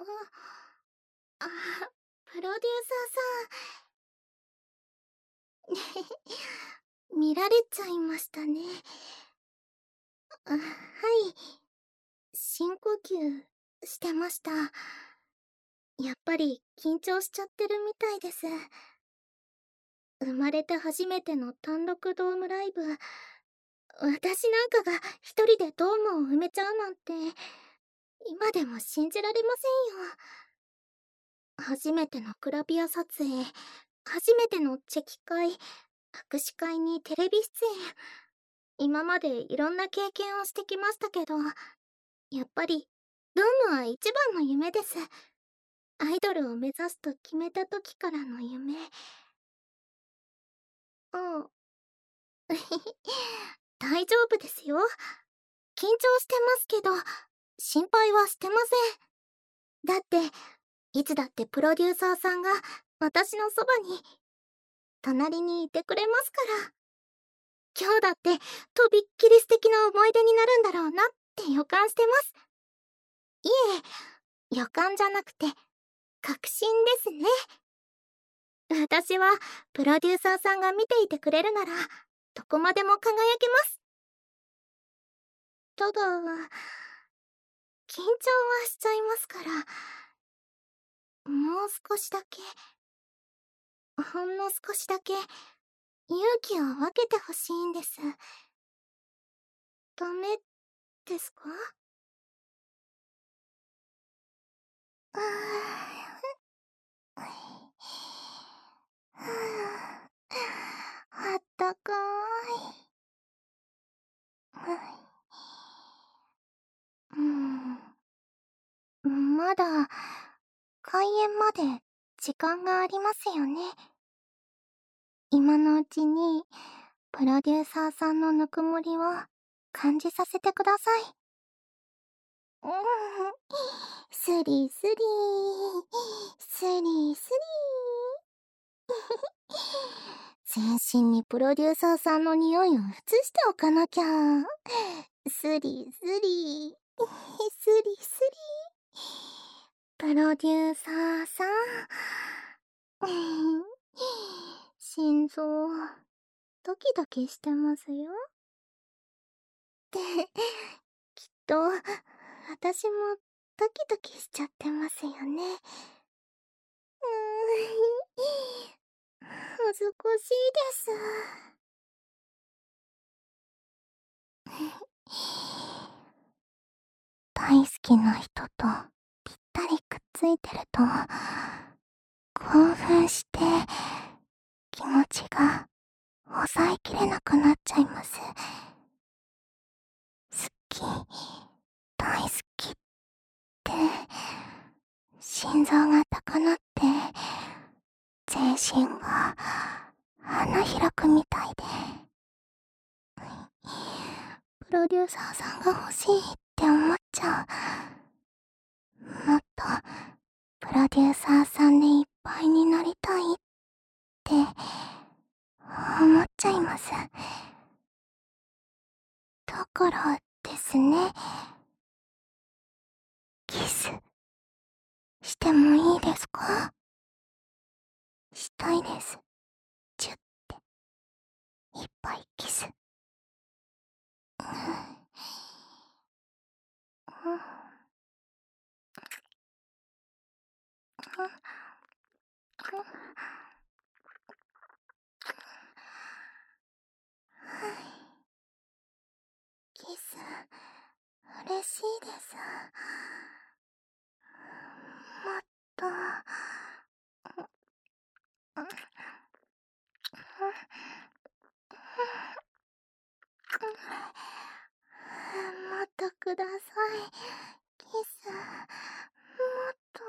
あ、プロデューサーさん。見られちゃいましたね。はい。深呼吸してました。やっぱり緊張しちゃってるみたいです。生まれて初めての単独ドームライブ。私なんかが一人でドームを埋めちゃうなんて、今でも信じられませんよ。初めてのグラビア撮影、初めてのチェキ会、握手会にテレビ出演。今までいろんな経験をしてきましたけど、やっぱりドームは一番の夢です。アイドルを目指すと決めた時からの夢。うん。大丈夫ですよ。緊張してますけど、心配はしてません。だって、いつだってプロデューサーさんが私のそばに、隣にいてくれますから。今日だってとびっきり素敵な思い出になるんだろうなって予感してます。いえ、予感じゃなくて確信ですね。私はプロデューサーさんが見ていてくれるならどこまでも輝けます。ただ緊張はしちゃいますから、もう少しだけ、ほんの少しだけ勇気を分けてほしいんです。ダメですか？ああったかい。まだ開演まで時間がありますよね。今のうちにプロデューサーさんのぬくもりを感じさせてください。スリスリスリスリ全身にプロデューサーさんの匂いを移しておかなきゃ。スリスリスリスリプロデューサーさん。心臓ドキドキしてますよ。ってきっと私もドキドキしちゃってますよね。恥ずかしいです。大好きな人とぴったりくっついてると興奮して気持ちが抑えきれなくなっちゃいます。好き、大好きって心臓が高鳴って全身が花開くみたいで、プロデューサーさんが欲しいって思っちゃう。もっとプロデューサーさんでいっぱいになりたいって思っちゃいます。だからですね、キスしてもいいですか？したいです。チュッていっぱいキス。キス嬉しいです。もっともっとください。キスもっと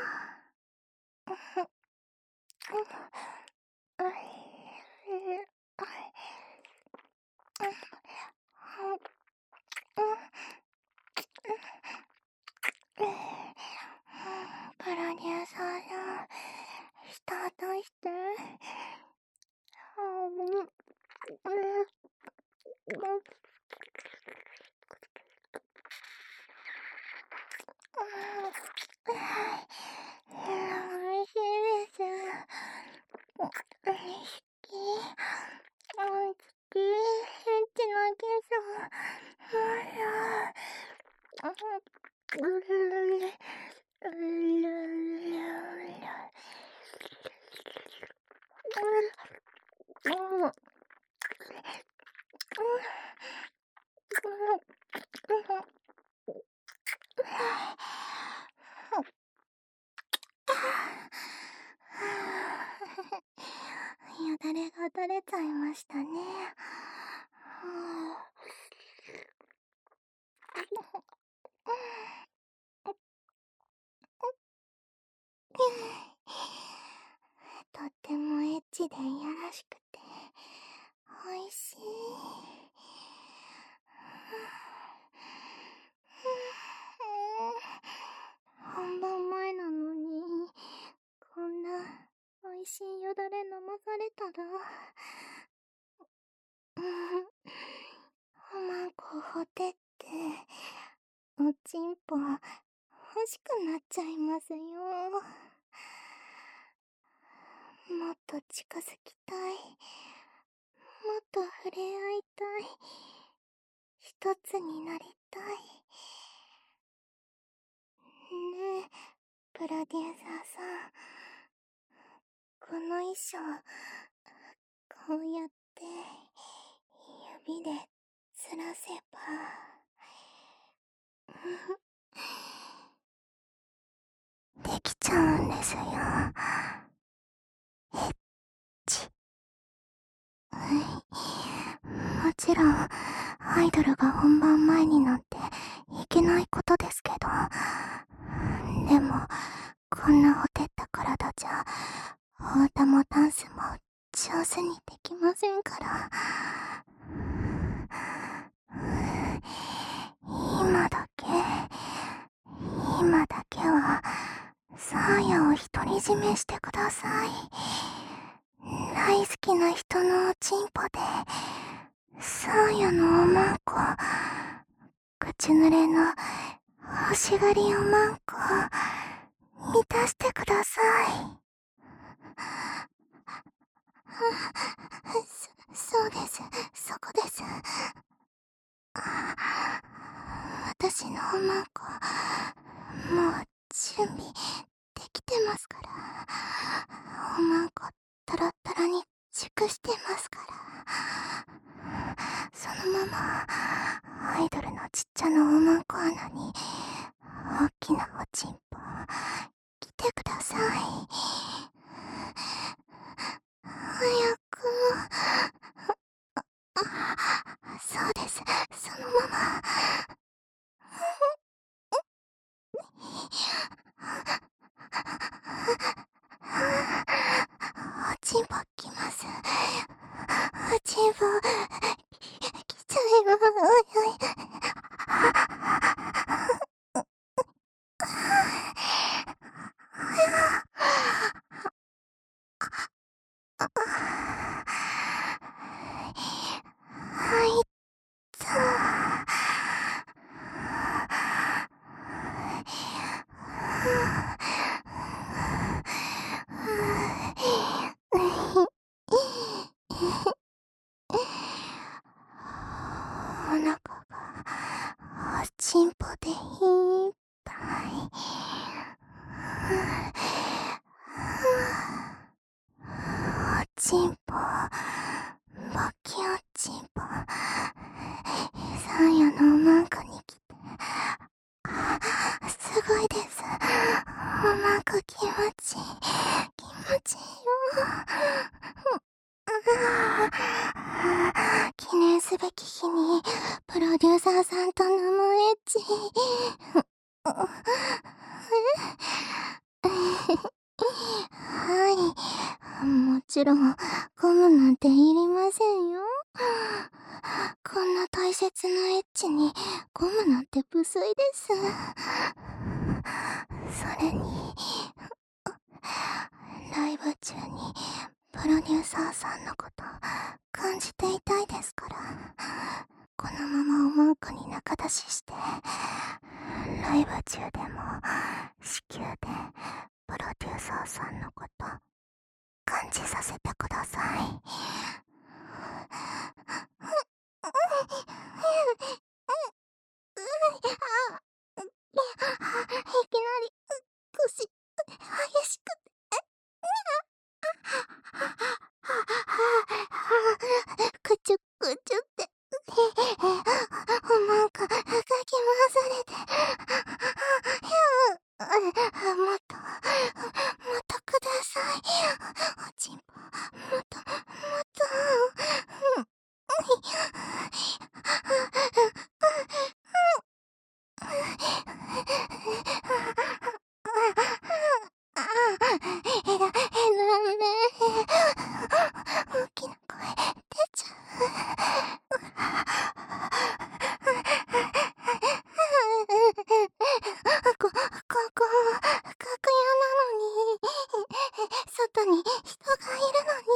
プロデューサーさん、スタートして。 よだれが垂れちゃいましたね。とってもエッチでいやらしくておいしい。本番前なのにこんなおいしいよだれ飲まされたらおまんこほてっておちんぽ欲しくなっちゃいますよ。もっと近づきたい、もっと触れ合いたい、一つになりたい。ねえプロデューサーさん、この衣装こうやって指でずらせばできちゃうんですよ。エッチ。もちろんアイドルが本番前になんていけないことですけど、でもこんなほてった体じゃお歌もダンスも上手にできませんから。今だけはサーヤを独り占めしてください。大好きな人のおちんぽでサーヤのおまんこ、口濡れの欲しがりおまんこ満たしてください。そうです、そこです。私のおまんこもう準備できてますから。おまんこトロットロに熟してますから。そのままアイドルのちっちゃなおまんこ穴に大きなおちんぽ来てください。早く。そうです、そのまま。おちんぽきます。おちんぽ来ちゃいます。はいったお腹がおちんぽでいっぱい。おちんぽバキおちんぽサーヤのおまんこに来てすごいです。おまんこ気持ちいい、気持ちいいよ。記念すべき日にプロデューサーさんと生エッチ。はい、もちろんゴムなんていりませんよ。こんな大切なエッチにゴムなんて無粋です。それにライブ中にプロデューサーさんのこと感じていたいですから、このままおまんこに仲出ししてライブ中でも至急でプロデューサーさんのこと感ちさせてください。いきなり腰激しくて、くちゅくちゅって、なんかかき回されて、もっとください。おちんぽ、もっと、大きな声出ちゃここ、楽屋なのに、外に人がいるのに、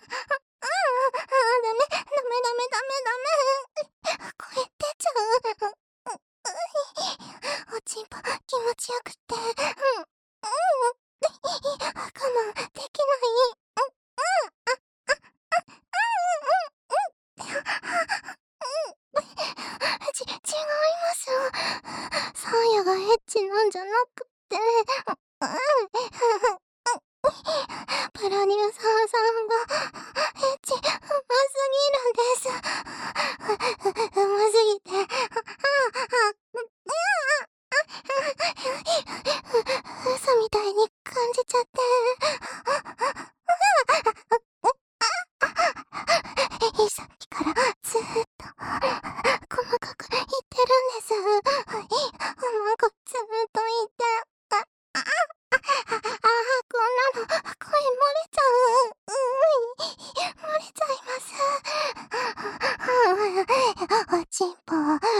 ダメ。声出ちゃう。おちんぽ気持ちよくって、我慢できない。違います。サーヤがエッチなんじゃなくて、プロデューサーさんがエッチうますぎるんです。うますぎて、嘘みたいに感じちゃって、さっきからずーっと細かく言ってるんです。なんかずーっと言って、こんなの声漏れちゃう。漏れちゃいます。おちんぽ。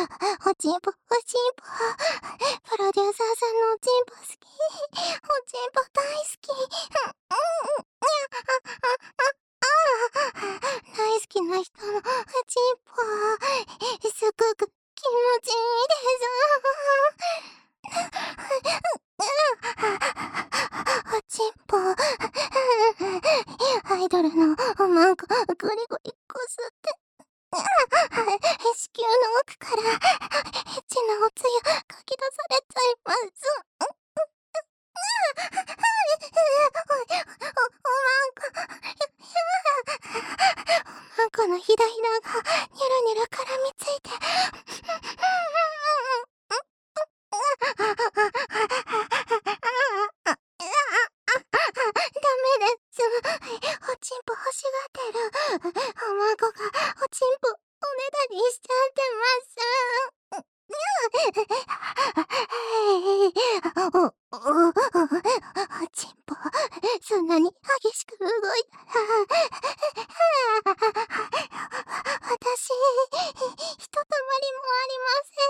プロデューサーさんのおちんぽ好き。おちんぽ大好き。大好きな人のおちんぽ、すごく気持ちいいです。おちんぽ、アイドルのおまんこゴリゴリこすって、子宮の奥からエッチなおつゆかき出されちゃいます。おまんこのひだひだがニュルニュル絡みついて、ダメです。おちんぽ欲しがってるおまんこがおちんぽおねだりしちゃってます。おちんぽ、そんなに激しく動いたら、私、ひとたまりもありませ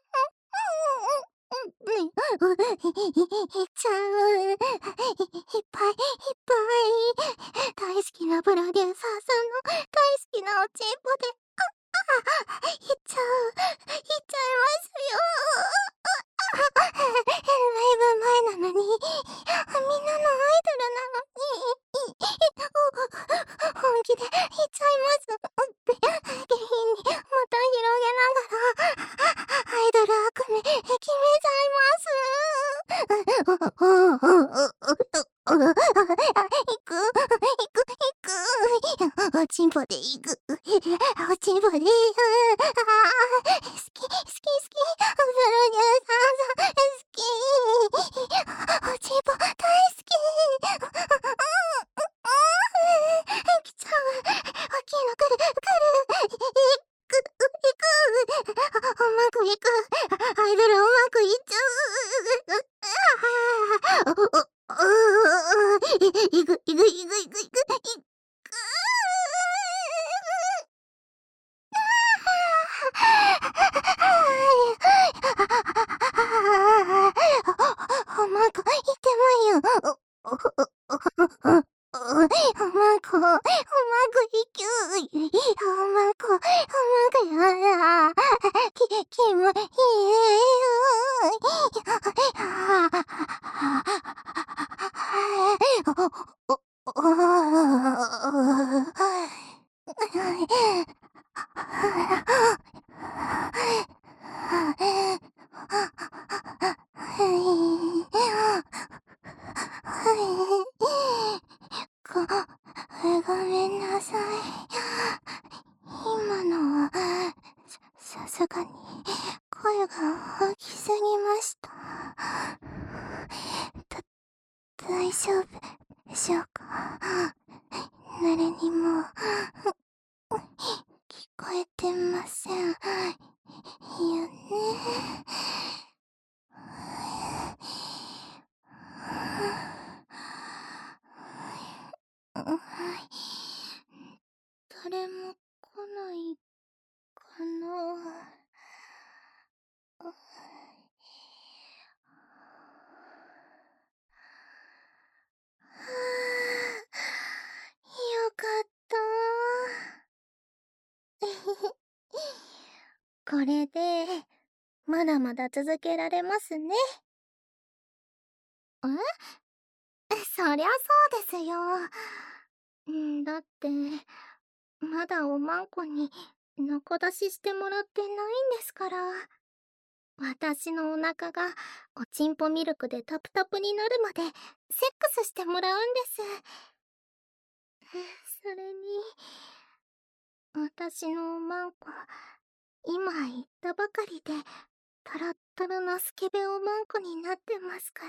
ん。いっちゃう。いっぱい。大好きなプロデューサーさんの大好きなおちんぽで、いっちゃいますよ。ライブ前なのに、みんなのアイドルなのに、本気で言っちゃいます。下品にまた広げながら、アイドル悪名決めちゃいます。行く。おちんぽで行く。おちんぽで行く。好き。プロデューサーさん好き。おちんぽ大好き。来ちゃう。大きいの来る。行く。うまくいく。アイドルうまくいっちゃう。行く。なんか言ってまいよ。なんか、うまくいきゅう。なんかやだ。きもいい。 ごめんなさい。今のは、さすがに、声が大きすぎました。大丈夫でしょうか？誰にも、聞こえてません。よね。誰も来ないかな。よかった。これで、まだまだ続けられますね。そりゃそうですよ。だって、まだおまんこに仲出ししてもらってないんですから。私のお腹がおちんぽミルクでタプタプになるまでセックスしてもらうんです。それに、私のおまんこ、今言ったばかりでトロットロのスケベおまんこになってますから。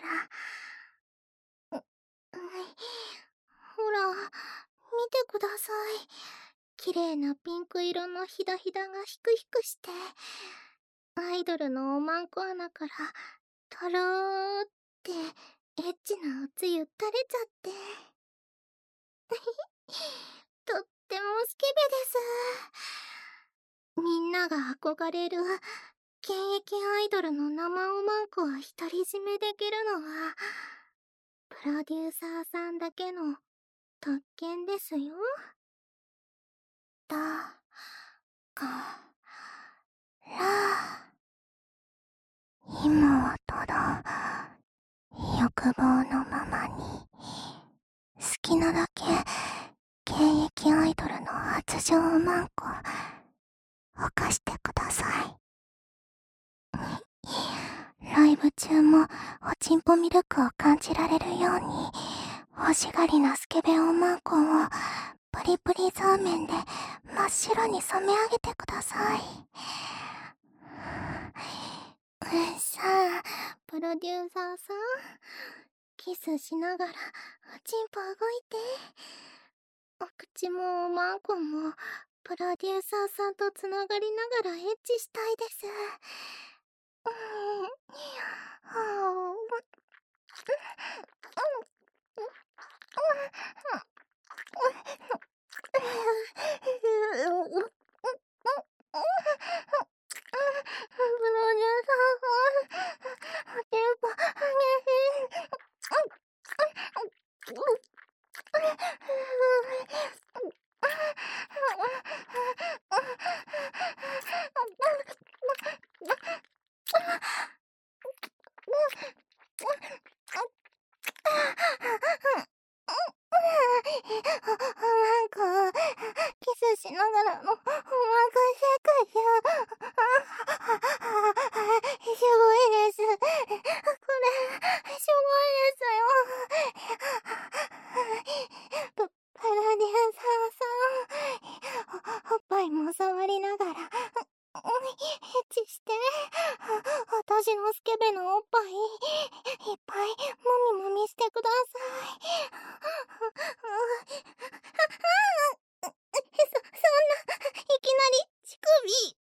ほら、見てください。綺麗なピンク色のひだひだがヒクヒクして、アイドルのおまんこ穴からとろーってエッチなおつゆ垂れちゃって。とってもスケベです。みんなが憧れる現役アイドルの生おまんこを独り占めできるのは、プロデューサーさんだけの特権ですよ。だ、か、ら。今はただ、欲望のままに、好きなだけ、現役アイドルの発情おまんこ、犯してください。ライブ中もおちんぽミルクを感じられるように、欲しがりなスケベおまんこをプリプリそうめんで真っ白に染め上げてください。さあ、プロデューサーさん、キスしながらおちんぽ動いて。お口もおまんこもプロデューサーさんとつながりながらエッチしたいです。プロデューサーさん、おてんぽあげて。なんか、キスしながらの、おまんこ世界や。すごいです。これ、すごいですよ。プロデューサーさん、おっぱいも触りながら、エッチして、私のスケベのおっぱい、いっぱい、もみもみしてください。いきなり、乳首。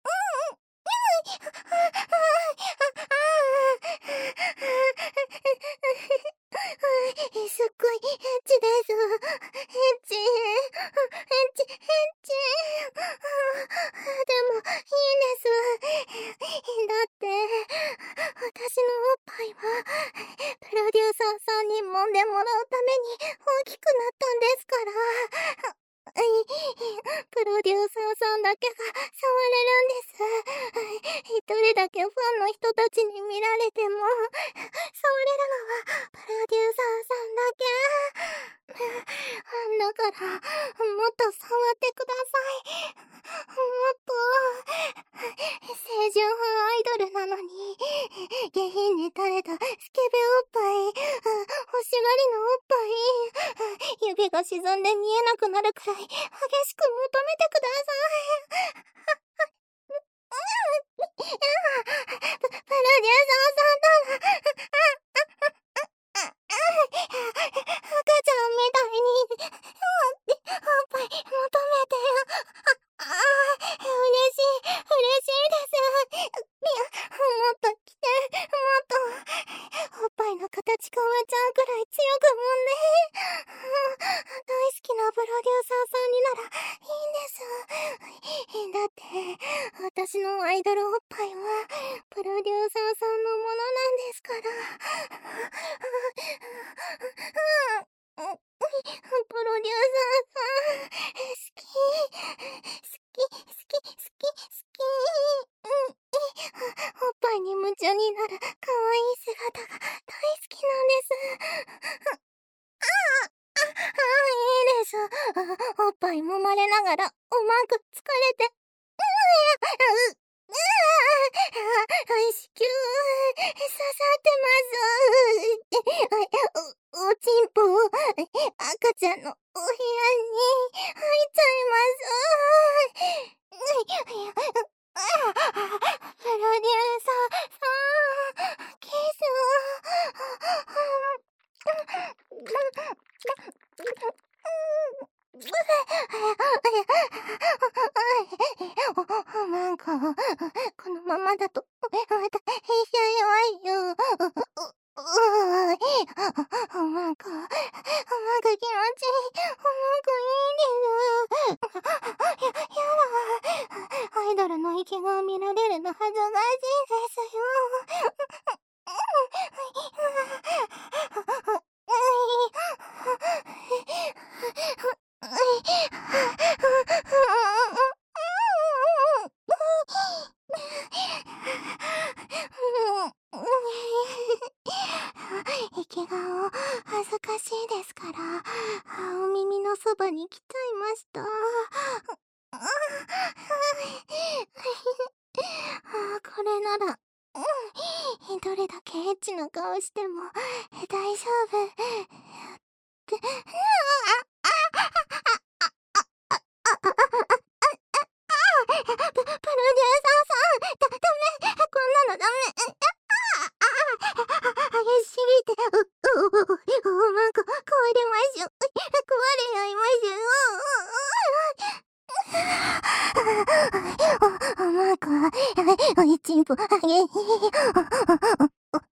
すっごい、エッチです。エッチ。エッチ、エッチ。でも、いいです。だって、私のおっぱいは、プロデューサーさんに揉んでもらうために大きくなったんですから。プロデューサーさんだけが触れるんです。どれだけファンの人たちに見られても、触れるのはプロデューサーさんだけ。だから、もっと触ってください。もっと、清純派アイドルなのに、下品に垂れたスケベおっぱい、欲しがりのおっぱい、指が沈んで見えなくなるくらい激しく求めてください。プロデューサーさんなら、赤ちゃんみたいに、おっぱい求めてよ。嬉しいです。もっと来て、もっと、おっぱいの形変わっちゃうくらい強く揉んで、大好きなプロデューサーさんにならいいんです。だって、私のアイドルおっぱいは、プロデューサーさんのものなんですから。プロデューサーさん、好き、好き。おっぱいに夢中になる可愛い姿が大好きなんです。いいです。おっぱい揉まれながら、うまく疲れて、子宮、刺さってます。おちんぽ、赤ちゃんのお部屋に入っちゃいます。プロデューサーさん、キスなんか、このままだと、また、弱いよ。なんか気持ちいい。いいです。アイドルの息が見られるの恥ずかしいですよ。息が恥ずかしいですから、お耳のそばに来ちゃいました。これなら、どれだけエッチな顔しても大丈夫。プロデューサーさん、ダメ、こんなのダメ。激しすぎて、なんか、壊れましょ。壊れちゃいましょ。なんか、おいちんぽ、激しい。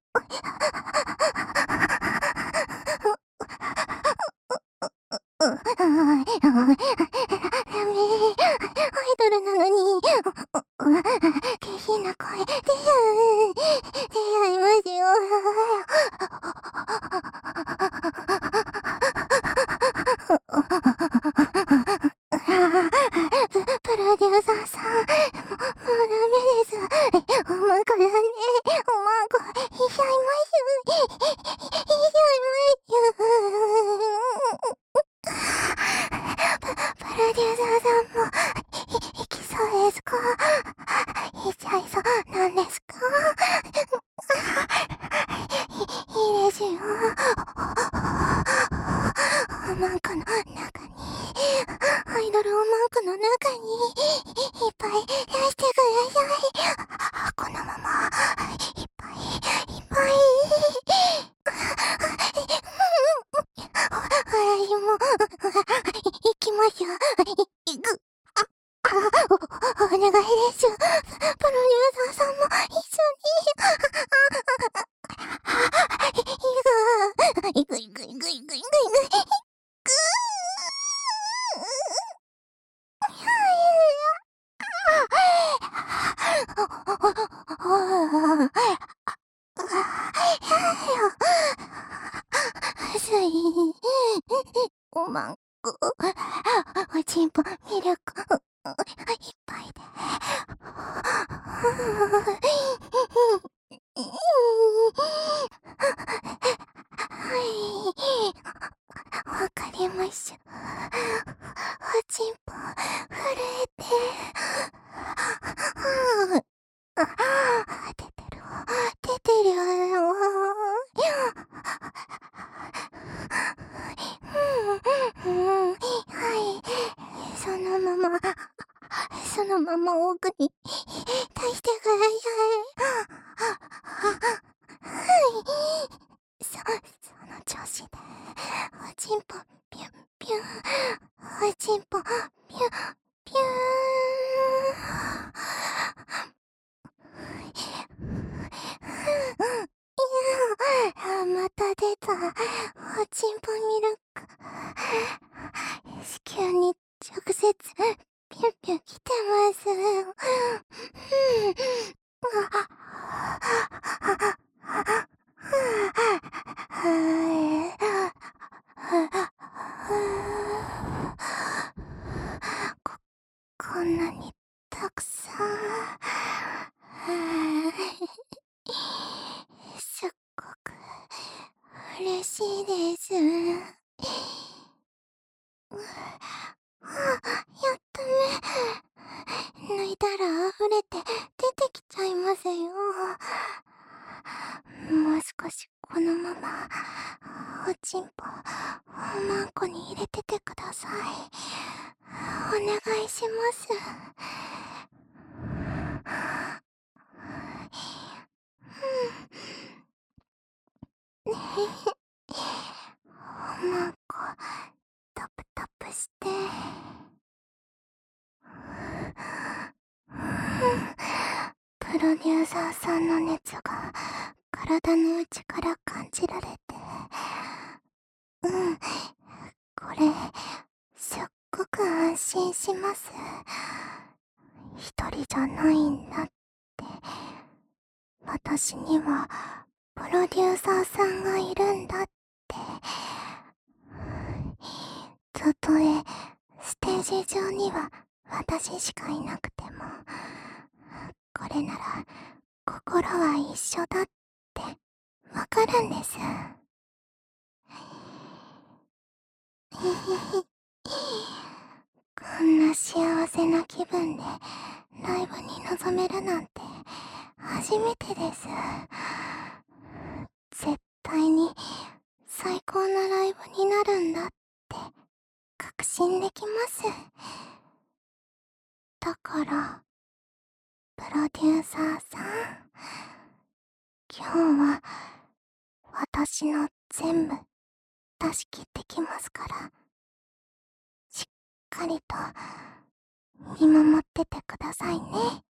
アイドルなのに、下品な声、出会いますよ。プロデューサーさん、もうダメです。おまんこだね。おまんこ、いちゃいます。プロデューサーさんも、いきそうですか？いちゃいそうなんですか？いいですよ。おまんこの中に、アイドルおまんこの中に、いっぱい出してください。このまま、いっぱい、私も、行きましょう。行く。お願いです。プロデューサーさんも一緒に。行く。おまんこ、おちんぽ、ミルク、いっぱいで。はい、わかりました。おちんぽ、震えて。出てるよ。 そのまま奥に出してください。はい。その調子で、おちんぽ、ピュン、ピュン、おちんぽ、ピュン、ピューン。また出た、おちんぽミルク。子宮に直接、ピュンピュン来てます。こんなにたくさん。すっごく嬉しいです。やったね。抜いたら溢れて出てきちゃいますよ。もう少しこのままおちんぽおまんこに入れててください。お願いします。おまんこタプタプして。プロデューサーさんの熱が体の内から感じられて、これすっごく安心します。一人じゃないんだって。私にはプロデューサーさんがいるんだって。たとえステージ上には私しかいなくても、これなら心は一緒だってわかるんです。こんな幸せな気分でライブに臨めるなんて初めてです。絶対に最高なライブになるんだって確信できます。だからプロデューサーさん、今日は私の全部出し切ってきますから、しっかりと見守っててくださいね。